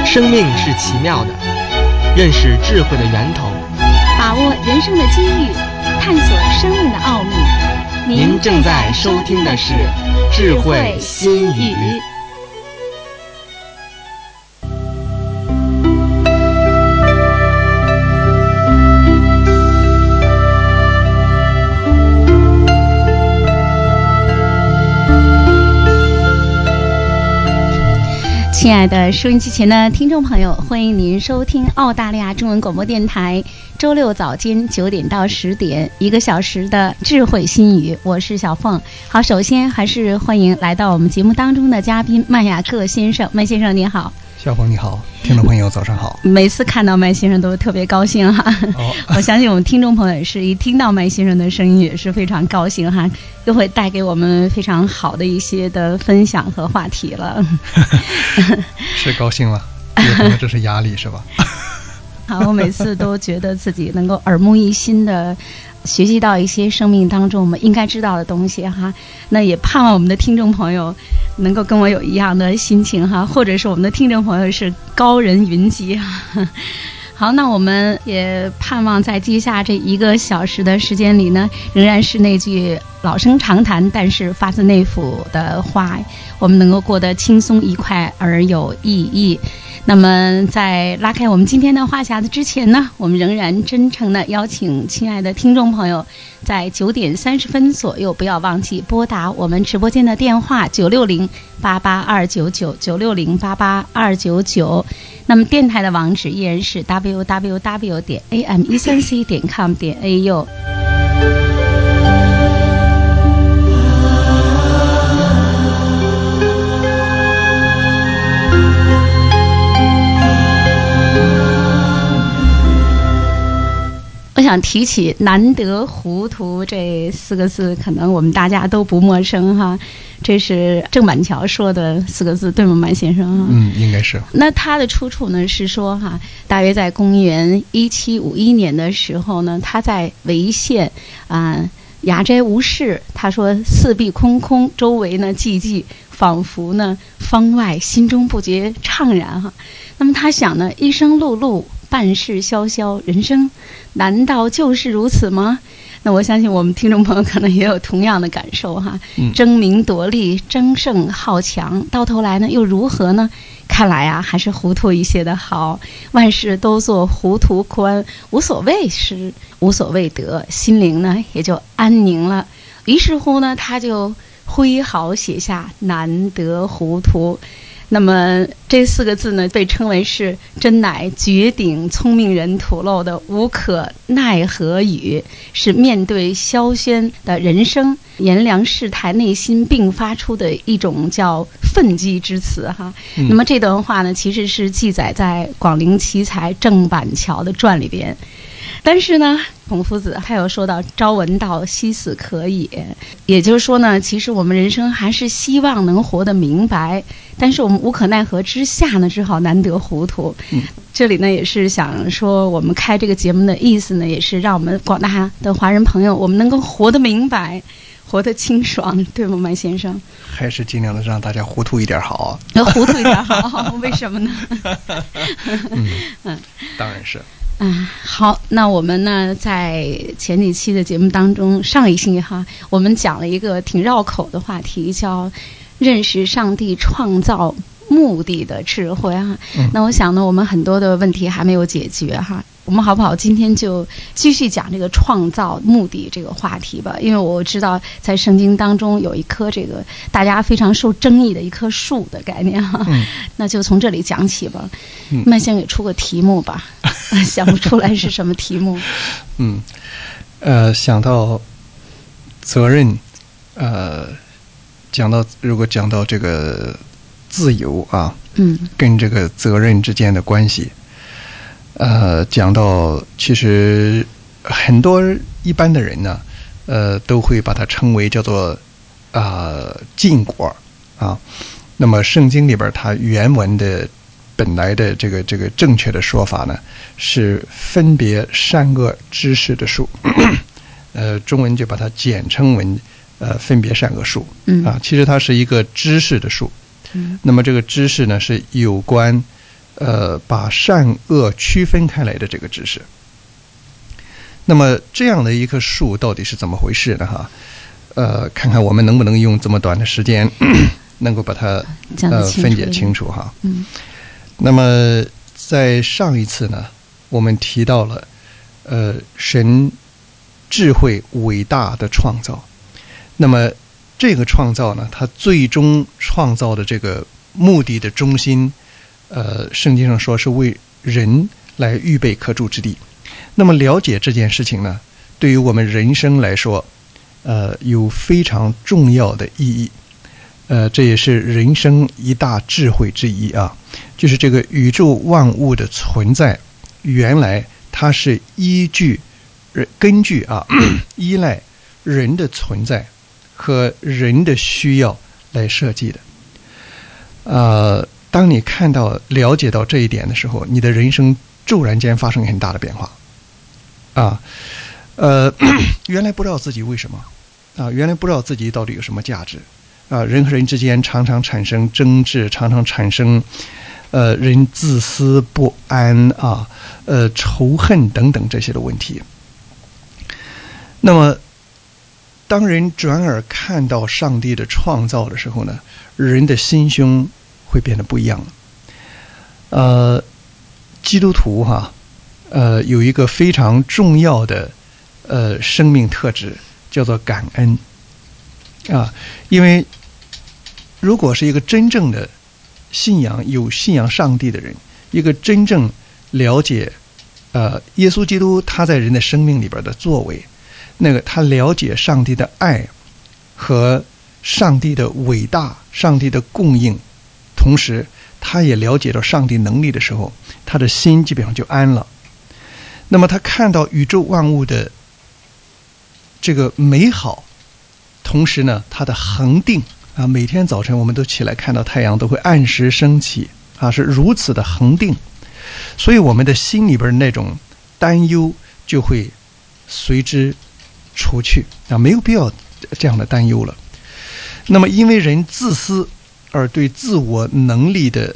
生命是奇妙的，认识智慧的源头， 把握人生的机遇，探索生命的奥秘。 您正在收听的是智慧心语。 亲爱的收音机前的听众朋友，欢迎您收听澳大利亚中文广播电台周六早间9点到10点1个小时的智慧心语，我是小凤。好，首先还是欢迎来到我们节目当中的嘉宾麦雅各先生。麦先生您好。 小凤你好，听众朋友早上好。 每次看到麦先生都特别高兴哈。我相信我们听众朋友也是一听到麦先生的声音也是非常高兴哈，又会带给我们非常好的一些的分享和话题了。 是高兴了，有可能这是压力是吧？ 好，我每次都觉得自己能够耳目一新的学习到一些生命当中我们应该知道的东西哈，那也盼望我们的听众朋友能够跟我有一样的心情哈，或者是我们的听众朋友是高人云集哈。好，那我们也盼望在接下这1个小时的时间里呢，仍然是那句老生常谈但是发自内腑的话，我们能够过得轻松愉快而有意义。那么在拉开我们今天的话匣子之前呢，我们仍然真诚的邀请亲爱的听众朋友在9点30分左右不要忘记拨打我们直播间的电话960-88299 960-88299。那么电台的网址依然是 www.am134.com.au。我想提起难得糊涂这4个字，可能我们大家都不陌生哈。这是郑板桥说的4个字，对吗，麦先生？ 应该是。 那他的出处呢是说哈，大约在公元1751年的时候呢，他在潍县雅斋无事，他说四壁空空，周围呢寂寂，仿佛呢方外，心中不觉怅然哈。那么他想呢，一生碌碌，半世萧萧，人生难道就是如此吗？那我相信我们听众朋友可能也有同样的感受哈。争名夺利，争胜好强，到头来呢又如何呢？看来啊，还是糊涂一些的好。万事都做糊涂宽，无所谓失，无所谓得，心灵呢也就安宁了。于是乎呢，他就挥毫写下难得糊涂。那么这4个字呢，被称为是真乃绝顶聪明人吐露的无可奈何语，是面对萧轩的人生炎凉世态内心并发出的一种叫愤激之词哈。那么这段话呢，其实是记载在广陵奇才郑板桥的传里边。但是呢，孔夫子还有说到朝闻道，夕死可矣，也就是说呢，其实我们人生还是希望能活得明白，但是我们无可奈何之下呢，只好难得糊涂。这里呢也是想说，我们开这个节目的意思呢，也是让我们广大的华人朋友，我们能够活得明白，活得清爽，对吗，麦先生？ 还是尽量的让大家糊涂一点好。 糊涂一点好，为什么呢？ 当然是。 好，那我们呢在前几期的节目当中，上一期哈，我们讲了一个挺绕口的话题，叫认识上帝创造目的的智慧哈。那我想呢，我们很多的问题还没有解决哈。我们好不好今天就继续讲这个创造目的这个话题吧？因为我知道在圣经当中有一棵这个大家非常受争议的一棵树的概念哈。那就从这里讲起吧。麦先给出个题目吧。想不出来是什么题目。 想到责任，如果讲到这个自由啊，跟这个责任之间的关系，讲到其实很多一般的人呢，都会把它称为叫做禁果啊。那么圣经里边它原文的本来的这个正确的说法呢，是分别善恶知识的树，中文就把它简称为分别善恶树其实它是一个知识的树。那么这个知识呢是有关把善恶区分开来的这个知识。那么这样的一棵树到底是怎么回事呢？哈，看看我们能不能用这么短的时间能够把它分解清楚哈。那么在上一次呢，我们提到了神智慧伟大的创造。那么这个创造呢，它最终创造的这个目的的中心，圣经上说是为人来预备可住之地。那么了解这件事情呢，对于我们人生来说，有非常重要的意义。这也是人生一大智慧之一啊，就是这个宇宙万物的存在，原来它是根据依赖人的存在和人的需要来设计的。当你了解到这一点的时候，你的人生骤然间发生很大的变化。原来不知道自己为什么原来不知道自己到底有什么价值人和人之间常常产生争执，常常产生人自私不安仇恨等等这些的问题。那么当人转而看到上帝的创造的时候呢，人的心胸会变得不一样了。基督徒有一个非常重要的生命特质，叫做感恩因为如果是一个真正的有信仰上帝的人，一个真正了解耶稣基督他在人的生命里边的作为，那个他了解上帝的爱和上帝的伟大，上帝的供应，同时他也了解到上帝能力的时候，他的心基本上就安了。那么他看到宇宙万物的这个美好，同时呢他的恒定每天早晨我们都起来看到太阳都会按时升起是如此的恒定，所以我们的心里边那种担忧就会随之除去没有必要这样的担忧了。那么因为人自私而对自我能力的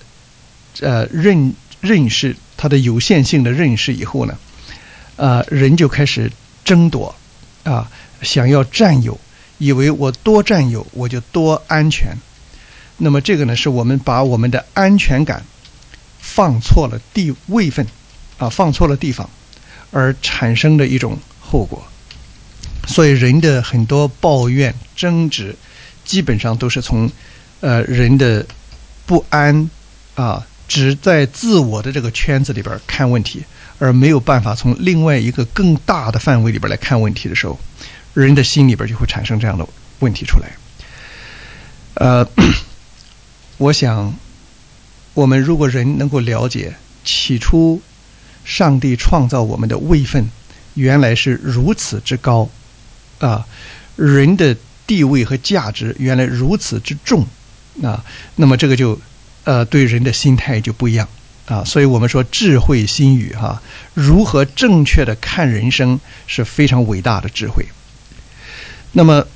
认识，他的有限性的认识以后呢，人就开始争夺想要占有，以为我多占有我就多安全。那么这个呢，是我们把我们的安全感放错了位分放错了地方而产生的一种后果。所以人的很多抱怨争执基本上都是从人的不安只在自我的这个圈子里边看问题，而没有办法从另外一个更大的范围里边来看问题的时候，人的心里边就会产生这样的问题出来。我想我们如果人能够了解起初上帝创造我们的位分原来是如此之高人的地位和价值原来如此之重那么这个就对人的心态就不一样所以我们说智慧心语如何正确的看人生是非常伟大的智慧。那么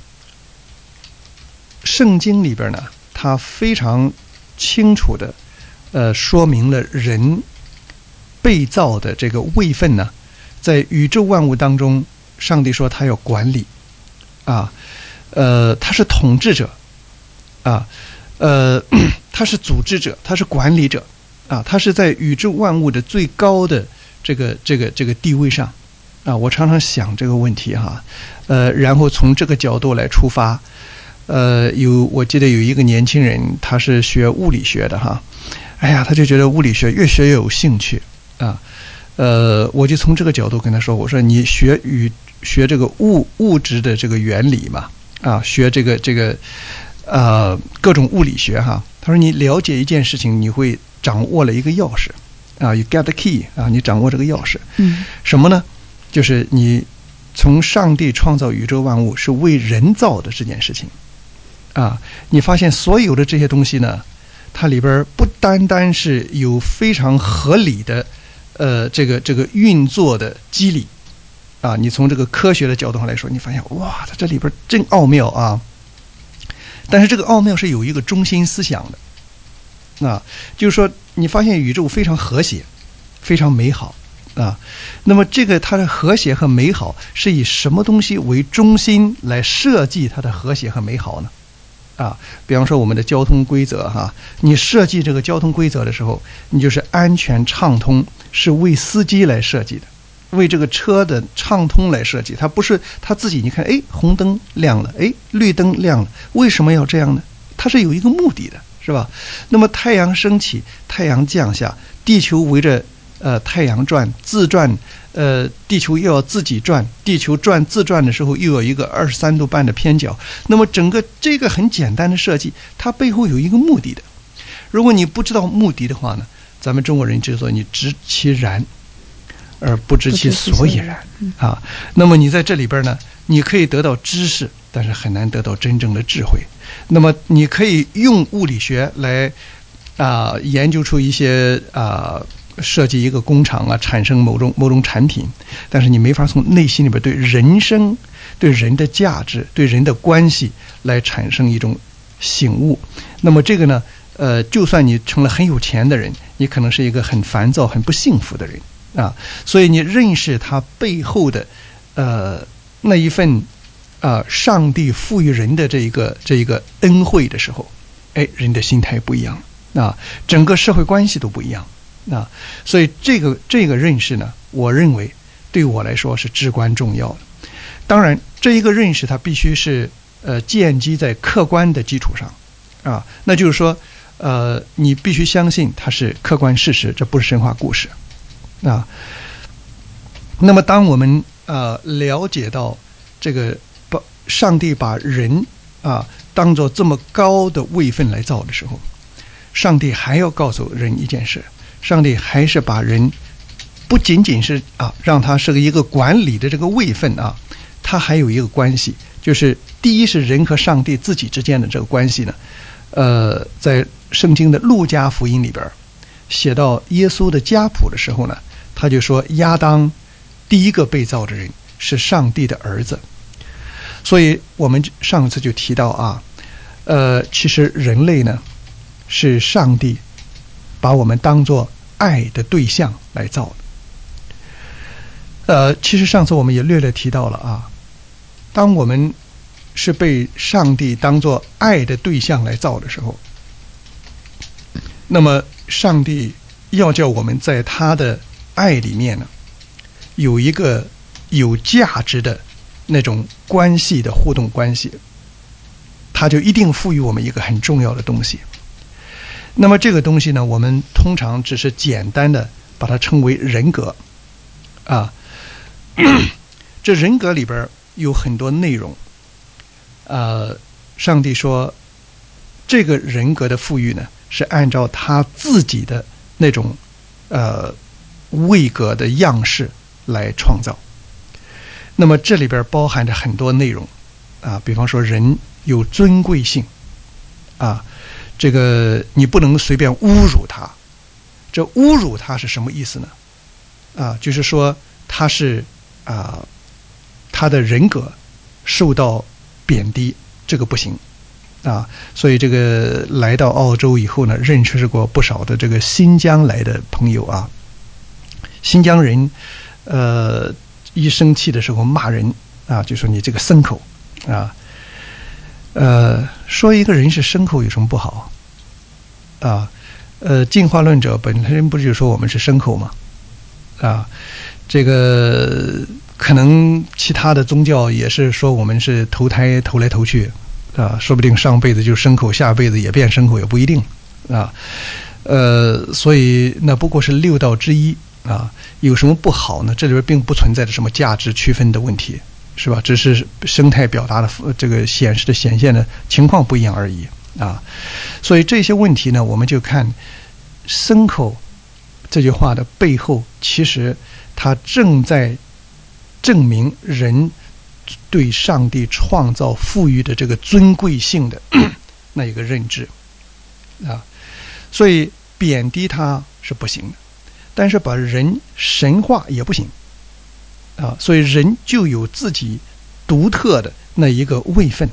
圣经里边呢，它非常清楚的说明了人被造的这个位分呢，在宇宙万物当中，上帝说他要管理他是统治者他是组织者，他是管理者他是在宇宙万物的最高的这个地位上我常常想这个问题然后从这个角度来出发我记得有一个年轻人，他是学物理学的他就觉得物理学越学越有兴趣我就从这个角度跟他说，我说你学这个物质的这个原理嘛学这个各种物理学他说你了解一件事情，你会掌握了一个钥匙you get the key 你掌握这个钥匙什么呢？就是你从上帝创造宇宙万物是为人造的这件事情你发现所有的这些东西呢，它里边不单单是有非常合理的这个运作的机理你从这个科学的角度上来说，你发现哇，它这里边真奥妙但是这个奥妙是有一个中心思想的就是说你发现宇宙非常和谐，非常美好那么这个它的和谐和美好是以什么东西为中心来设计它的和谐和美好呢？比方说我们的交通规则你设计这个交通规则的时候，你就是安全畅通是为司机来设计的，为这个车的畅通来设计，它不是他自己。你看，红灯亮了，绿灯亮了，为什么要这样呢？它是有一个目的的，是吧？那么太阳升起，太阳降下，地球围着太阳转，自转，地球又要自己转，地球转自转的时候又有一个23度半的偏角。那么整个这个很简单的设计，它背后有一个目的的。如果你不知道目的的话呢，咱们中国人就说你知其然而不知其所以然那么你在这里边呢，你可以得到知识，但是很难得到真正的智慧。那么你可以用物理学来研究出一些设计一个工厂产生某种产品，但是你没法从内心里边对人生、对人的价值、对人的关系来产生一种醒悟。那么这个呢就算你成了很有钱的人，你可能是一个很烦躁、很不幸福的人所以你认识他背后的那一份上帝赋予人的这一个恩惠的时候，人的心态不一样整个社会关系都不一样所以这个认识呢，我认为对我来说是至关重要的。当然这一个认识它必须是建基在客观的基础上那就是说你必须相信它是客观事实，这不是神话故事那么当我们了解到这个上帝把人当作这么高的位分来造的时候，上帝还要告诉人一件事，上帝还是把人不仅仅是让他是一个管理的这个位分他还有一个关系，就是第一是人和上帝自己之间的这个关系呢在圣经的路加福音里边写到耶稣的家谱的时候呢，他就说亚当第一个被造的人是上帝的儿子。所以我们上次就提到其实人类呢是上帝把我们当作爱的对象来造的。其实上次我们也略略提到了当我们是被上帝当作爱的对象来造的时候，那么上帝要叫我们在他的爱里面呢有一个有价值的那种关系的互动关系，他就一定赋予我们一个很重要的东西。那么这个东西呢，我们通常只是简单的把它称为人格这人格里边有很多内容上帝说这个人格的赋予呢是按照他自己的那种位格的样式来创造。那么这里边包含着很多内容比方说人有尊贵性这个你不能随便侮辱他。这侮辱他是什么意思呢就是说他是他的人格受到贬低，这个不行所以这个来到澳洲以后呢，认识过不少的这个新疆来的朋友新疆人一生气的时候骂人就说你这个牲口说一个人是牲口有什么不好进化论者本身不是就说我们是牲口吗这个可能其他的宗教也是说我们是投胎投来投去说不定上辈子就牲口，下辈子也变牲口也不一定所以那不过是六道之一有什么不好呢？这里边并不存在着什么价值区分的问题，是吧？只是生态表达的这个显现的情况不一样而已所以这些问题呢，我们就看牲口这句话的背后，其实它正在证明人对上帝创造赋予的这个尊贵性的那一个认知所以贬低它是不行的，但是把人神化也不行所以人就有自己独特的那一个位分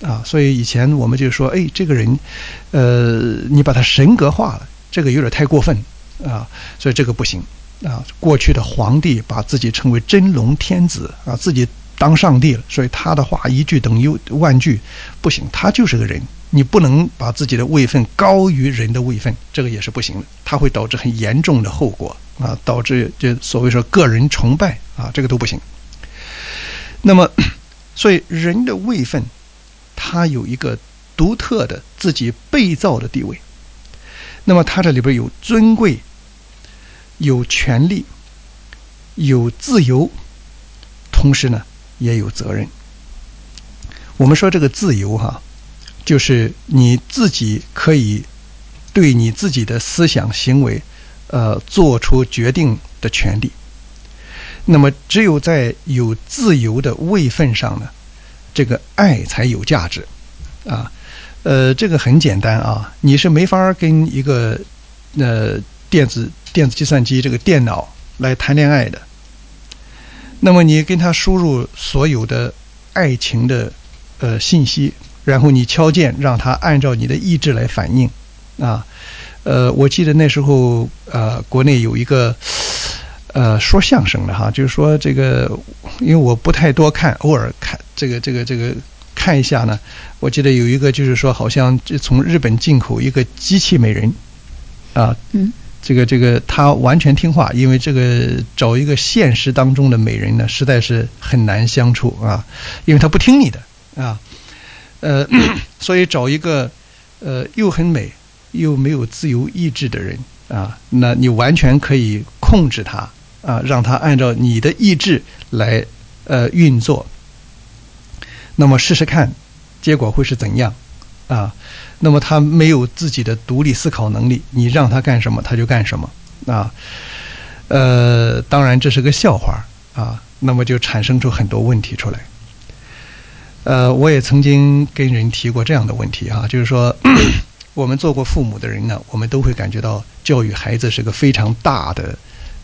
啊。所以以前我们就说，哎，这个人，你把他神格化了，这个有点太过分啊，所以这个不行啊。过去的皇帝把自己称为真龙天子啊，自己当上帝了，所以他的话一句等于万句，不行，他就是个人，你不能把自己的位分高于人的位分，这个也是不行的，它会导致很严重的后果啊，导致就所谓说个人崇拜啊，这个都不行。那么，所以人的位分，它有一个独特的自己被造的地位。那么它这里边有尊贵，有权利，有自由，同时呢也有责任。我们说这个自由就是你自己可以对你自己的思想行为做出决定的权利。那么只有在有自由的位分上呢，这个爱才有价值啊。这个很简单啊，你是没法跟一个电子计算机这个电脑来谈恋爱的。那么你跟他输入所有的爱情的信息，然后你敲键让他按照你的意志来反应啊。我记得那时候国内有一个说相声的就是说这个，因为我不太多看，偶尔看这个看一下呢。我记得有一个就是说，好像从日本进口一个机器美人啊，这个他完全听话，因为这个找一个现实当中的美人呢，实在是很难相处啊，因为他不听你的啊，所以找一个又很美又没有自由意志的人啊，那你完全可以控制他啊，让他按照你的意志来运作。那么试试看，结果会是怎样啊？那么他没有自己的独立思考能力，你让他干什么他就干什么啊。当然这是个笑话啊，那么就产生出很多问题出来。我也曾经跟人提过这样的问题就是说我们做过父母的人呢，我们都会感觉到教育孩子是个非常大的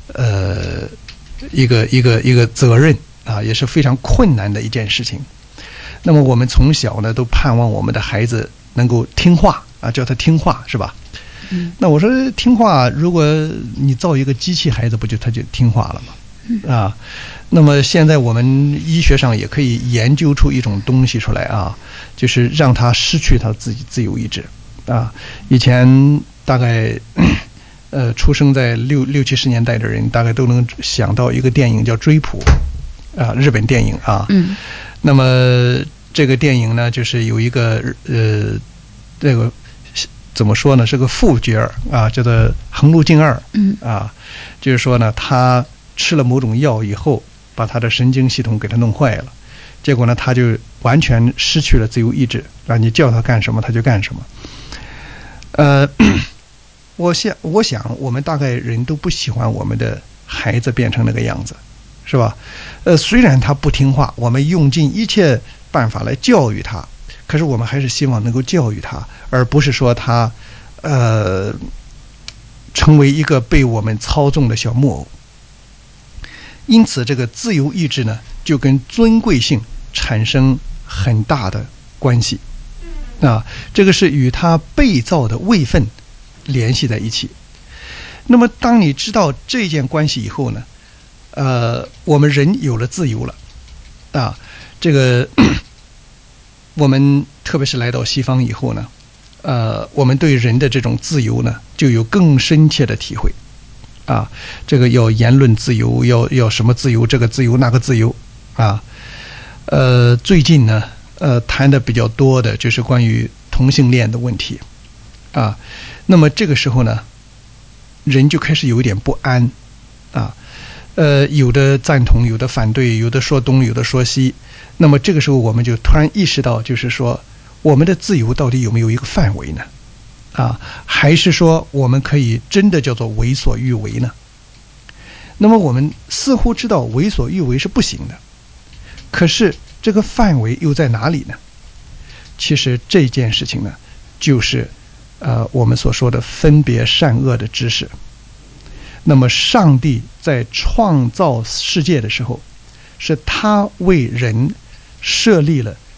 一个责任啊，也是非常困难的一件事情。那么我们从小呢都盼望我们的孩子能够听话啊，叫他听话是吧？那我说听话，如果你造一个机器孩子，不就他就听话了吗？啊，那么现在我们医学上也可以研究出一种东西出来啊，就是让他失去他自己自由意志啊。以前大概出生在六七十年代的人，大概都能想到一个电影叫《追捕》啊，日本电影啊。那么这个电影呢，就是有一个这个怎么说呢，是个副角啊，叫做横路径二啊，就是说呢，他吃了某种药以后，把他的神经系统给他弄坏了，结果呢，他就完全失去了自由意志啊，你叫他干什么他就干什么。我想我们大概人都不喜欢我们的孩子变成那个样子，是吧？虽然他不听话，我们用尽一切办法来教育他，可是我们还是希望能够教育他，而不是说他成为一个被我们操纵的小木偶。因此这个自由意志呢，就跟尊贵性产生很大的关系啊，这个是与他被造的位分联系在一起。那么当你知道这件关系以后呢，我们人有了自由了啊，这个我们特别是来到西方以后呢，我们对人的这种自由呢，就有更深切的体会啊。这个要言论自由，要什么自由，这个自由那个自由啊。最近呢，谈的比较多的就是关于同性恋的问题啊。那么这个时候呢，人就开始有一点不安啊。有的赞同，有的反对，有的说东，有的说西。那么这个时候我们就突然意识到，就是说我们的自由到底有没有一个范围呢？啊，还是说我们可以真的叫做为所欲为呢？那么我们似乎知道为所欲为是不行的，可是这个范围又在哪里呢？其实这件事情呢，就是我们所说的分别善恶的知识。那么上帝在创造世界的时候，是他为人设立了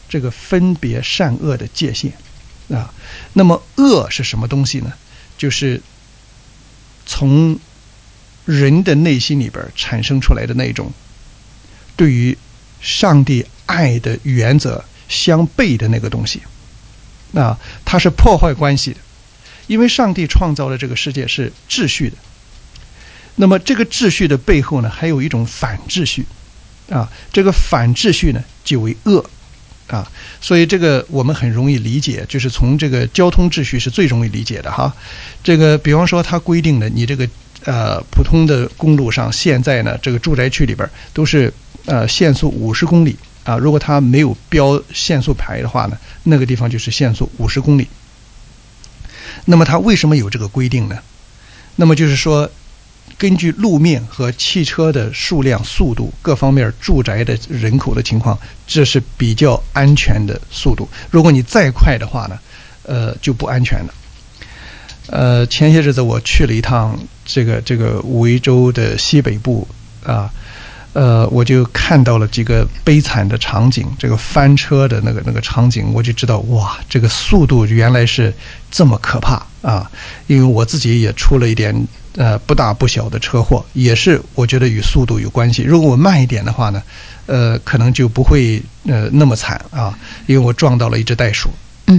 这个分别善恶的界限啊。那么恶是什么东西呢？就是从人的内心里边产生出来的那种对于上帝爱的原则相悖的那个东西啊，它是破坏关系的。因为上帝创造的这个世界是秩序的，那么这个秩序的背后呢，还有一种反秩序啊，这个反秩序呢就为恶啊，所以这个我们很容易理解，就是从这个交通秩序是最容易理解的哈。这个比方说它规定的你这个普通的公路上，现在呢这个住宅区里边都是限速50公里啊，如果它没有标限速牌的话呢，那个地方就是限速50公里。那么它为什么有这个规定呢？那么就是说根据路面和汽车的数量、速度各方面，住宅的人口的情况，这是比较安全的速度。如果你再快的话呢，就不安全了。前些日子我去了一趟这个维州的西北部啊，我就看到了几个悲惨的场景，这个翻车的那个场景，我就知道哇，这个速度原来是这么可怕啊！因为我自己也出了一点不大不小的车祸，也是我觉得与速度有关系。如果我慢一点的话呢，可能就不会那么惨啊，因为我撞到了一只袋鼠。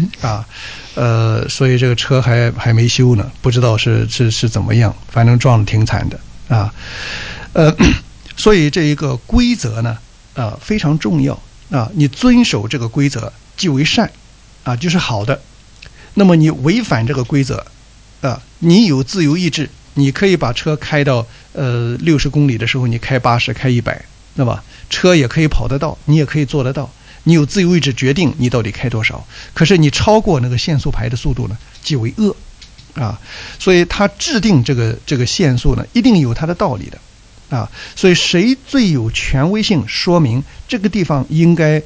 所以这个车还没修呢，不知道是怎么样，反正撞得挺惨的啊。所以这一个规则呢，非常重要啊。你遵守这个规则即为善啊，就是好的。那么你违反这个规则啊，你有自由意志，你可以把车开到60公里的时候，你开80、开100，对吧？车也可以跑得到，你也可以做得到。你有自由意志决定你到底开多少。可是你超过那个限速牌的速度呢，即为恶啊。所以他制定这个限速呢，一定有他的道理的。啊，所以谁最有权威性说明这个地方应该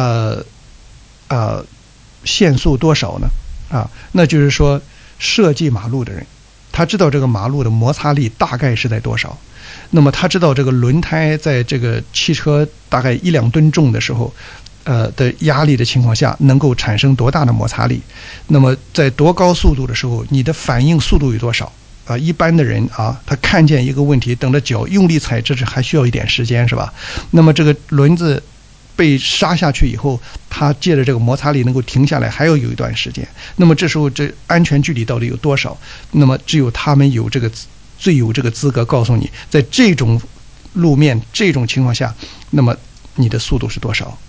限速多少呢？啊，那就是说设计马路的人，他知道这个马路的摩擦力大概是在多少，那么他知道这个轮胎在这个汽车大概1-2吨重的时候的压力的情况下能够产生多大的摩擦力，那么在多高速度的时候你的反应速度有多少啊？一般的人啊，他看见一个问题，等着脚用力踩，这是还需要一点时间，是吧？那么这个轮子被刹下去以后，它借着这个摩擦力能够停下来，还要有一段时间。那么这时候这安全距离到底有多少？那么只有他们有最有这个资格告诉你，在这种路面这种情况下，那么你的速度是多少？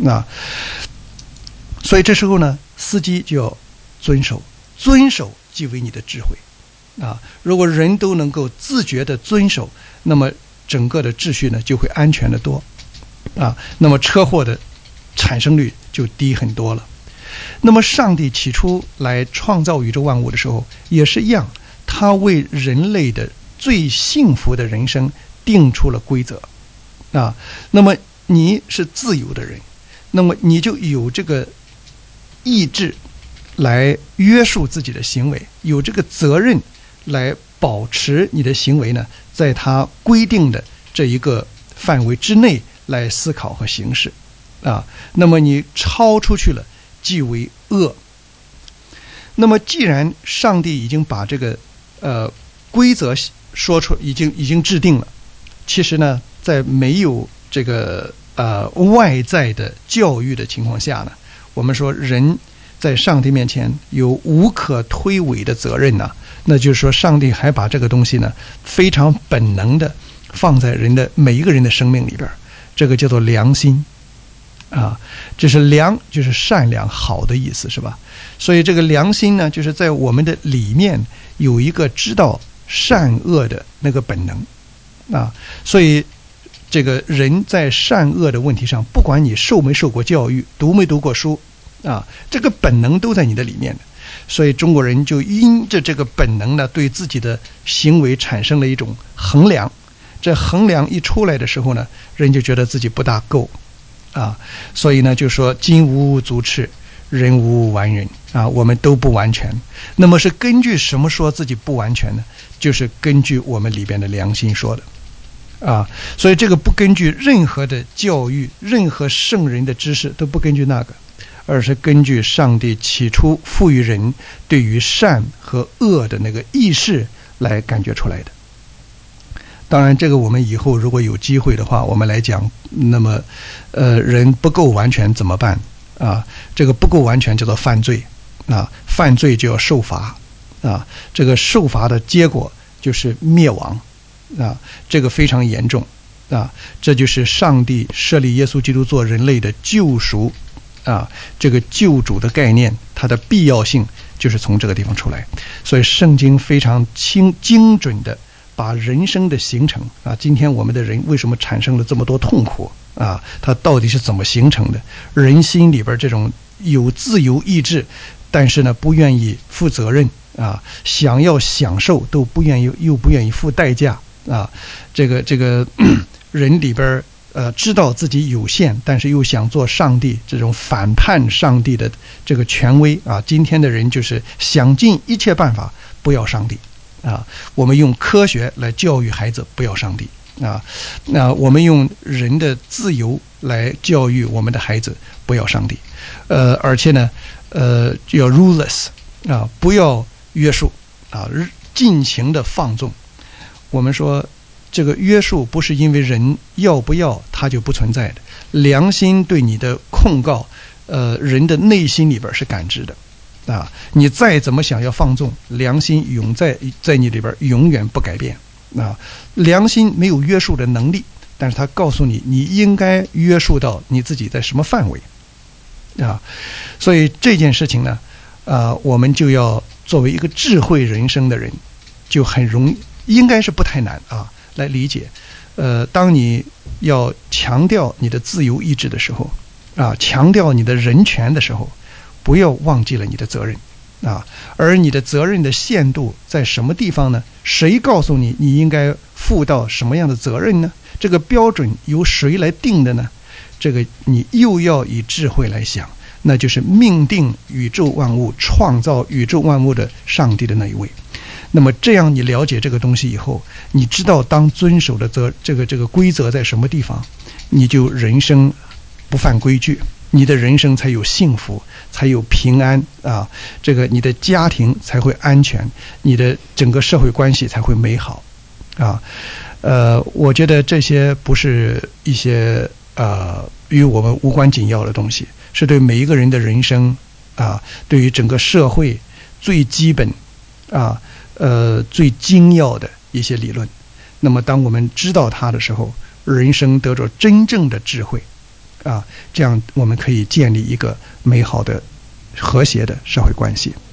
所以这时候呢，司机就要遵守即为你的智慧啊！如果人都能够自觉的遵守，那么整个的秩序呢就会安全的多啊，那么车祸的产生率就低很多了。那么上帝起初来创造宇宙万物的时候也是一样，他为人类的最幸福的人生定出了规则啊。那么你是自由的人，那么你就有这个意志来约束自己的行为，有这个责任来保持你的行为呢，在他规定的这一个范围之内来思考和行事啊。那么你超出去了，即为恶。那么既然上帝已经把这个规则说出，已经制定了，其实呢，在没有这个外在的教育的情况下呢，我们说人在上帝面前有无可推诿的责任呢，那就是说上帝还把这个东西呢非常本能的放在每一个人的生命里边，这个叫做良心啊，这是良，就是善良好的意思，是吧？所以这个良心呢，就是在我们的里面有一个知道善恶的那个本能啊。所以这个人在善恶的问题上，不管你受没受过教育，读没读过书啊，这个本能都在你的里面的。所以中国人就因着这个本能呢，对自己的行为产生了一种衡量，这衡量一出来的时候呢，人就觉得自己不大够啊。所以呢，就说金无足赤，人无完人啊，我们都不完全。那么是根据什么说自己不完全呢？就是根据我们里边的良心说的啊，所以这个不根据任何的教育，任何圣人的知识都不根据那个，而是根据上帝起初赋予人对于善和恶的那个意识来感觉出来的。当然这个我们以后如果有机会的话我们来讲，那么人不够完全怎么办啊？这个不够完全叫做犯罪啊，犯罪就要受罚啊，这个受罚的结果就是灭亡啊，这个非常严重啊，这就是上帝设立耶稣基督做人类的救赎啊，这个救主的概念，它的必要性就是从这个地方出来。所以圣经非常精准的把人生的形成啊，今天我们的人为什么产生了这么多痛苦啊，它到底是怎么形成的？人心里边这种有自由意志，但是呢不愿意负责任啊，想要享受都不愿意，又不愿意付代价啊，这个人里边知道自己有限，但是又想做上帝，这种反叛上帝的这个权威啊，今天的人就是想尽一切办法不要上帝啊，我们用科学来教育孩子不要上帝啊，那我们用人的自由来教育我们的孩子不要上帝，而且呢要 ruleless 啊，不要约束啊，尽情的放纵。我们说这个约束不是因为人要不要它就不存在的，良心对你的控告人的内心里边是感知的啊，你再怎么想要放纵，良心永在你里边永远不改变啊，良心没有约束的能力，但是它告诉你你应该约束到你自己在什么范围啊，所以这件事情呢我们就要作为一个智慧人生的人，就很容易，应该是不太难啊来理解。当你要强调你的自由意志的时候啊，强调你的人权的时候，不要忘记了你的责任啊，而你的责任的限度在什么地方呢？谁告诉你你应该负到什么样的责任呢？这个标准由谁来定的呢？这个你又要以智慧来想，那就是命定宇宙万物、创造宇宙万物的上帝的那一位。那么这样你了解这个东西以后，你知道当遵守的这个规则在什么地方，你就人生不犯规矩，你的人生才有幸福，才有平安啊，这个你的家庭才会安全，你的整个社会关系才会美好啊。我觉得这些不是一些与我们无关紧要的东西，是对每一个人的人生啊，对于整个社会最基本啊最精要的一些理论。那么当我们知道它的时候，人生得着真正的智慧啊，这样我们可以建立一个美好的和谐的社会关系。